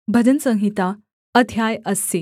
भजन संहिता अध्याय 80।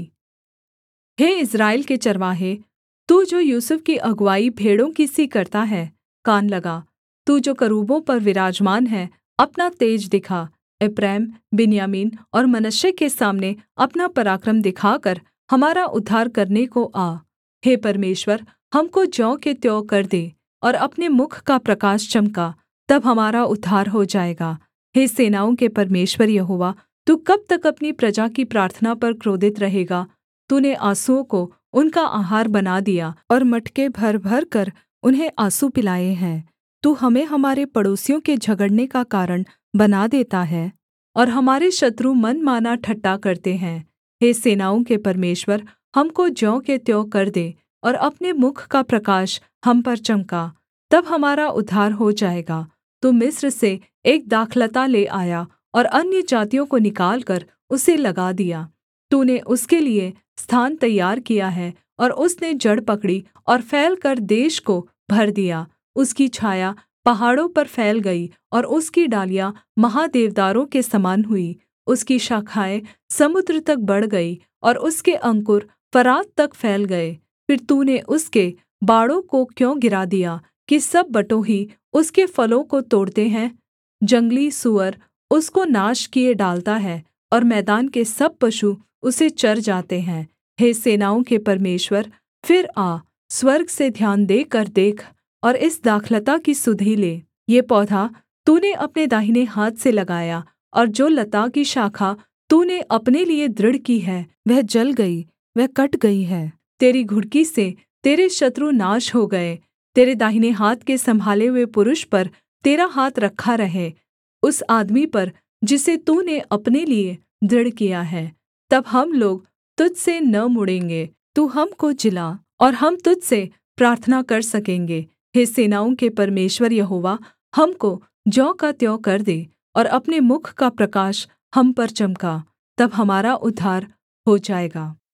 हे इस्राएल के चरवाहे, तू जो यूसुफ की अगुआई भेड़ों की सी करता है, कान लगा। तू जो करूबों पर विराजमान है, अपना तेज दिखा। एप्रैम, बिन्यामीन और मनश्शे के सामने अपना पराक्रम दिखाकर हमारा उद्धार करने को आ। हे परमेश्वर, हमको ज्यों के त्यों कर दे और अपने मुख का प्रकाश चमका, तब हमारा उद्धार हो जाएगा। हे सेनाओं के परमेश्वर यहोवा, तू कब तक अपनी प्रजा की प्रार्थना पर क्रोधित रहेगा? तूने आँसुओं को उनका आहार बना दिया और मटके भर भरकर उन्हें आँसू पिलाए हैं। तू हमें हमारे पड़ोसियों के झगड़ने का कारण बना देता है और हमारे शत्रु मनमाना ठट्ठा करते हैं। हे सेनाओं के परमेश्वर, हमको ज्यों के त्यों कर दे और अपने मुख का प्रकाश हम पर चमका, तब हमारा उद्धार हो जाएगा। तू मिस्र से एक दाखलता ले आया और अन्यजातियों को निकालकर उसे लगा दिया। तूने उसके लिये स्थान तैयार किया है और उसने जड़ पकड़ी और फैलकर देश को भर दिया। उसकी छाया पहाड़ों पर फैल गई और उसकी डालियाँ महादेवदारों के समान हुई। उसकी शाखाएँ समुद्र तक बढ़ गई और उसके अंकुर फरात तक फैल गए। फिर तूने उसके बाड़ों को क्यों गिरा दिया कि सब बटोही उसके फलों को तोड़ते हैं? जंगली सूअर उसको नाश किए डालता है और मैदान के सब पशु उसे चर जाते हैं। हे सेनाओं के परमेश्वर, फिर आ, स्वर्ग से ध्यान देकर देख और इस दाखलता की सुधि ले। ये पौधा तूने अपने दाहिने हाथ से लगाया और जो लता की शाखा तूने अपने लिये दृढ़ की है, वह जल गई, वह कट गई है। तेरी घुड़की से तेरे शत्रु नाश हो गए। तेरे दाहिने हाथ के सम्भाले हुए पुरुष पर तेरा हाथ रखा रहे, उस आदमी पर जिसे तूने अपने लिये दृढ़ किया है। तब हम लोग तुझ से न मुड़ेंगे। तू हमको जिला और हम तुझ से प्रार्थना कर सकेंगे। हे सेनाओं के परमेश्वर यहोवा, हमको ज्यों का त्यों कर दे और अपने मुख का प्रकाश हम पर चमका, तब हमारा उद्धार हो जाएगा।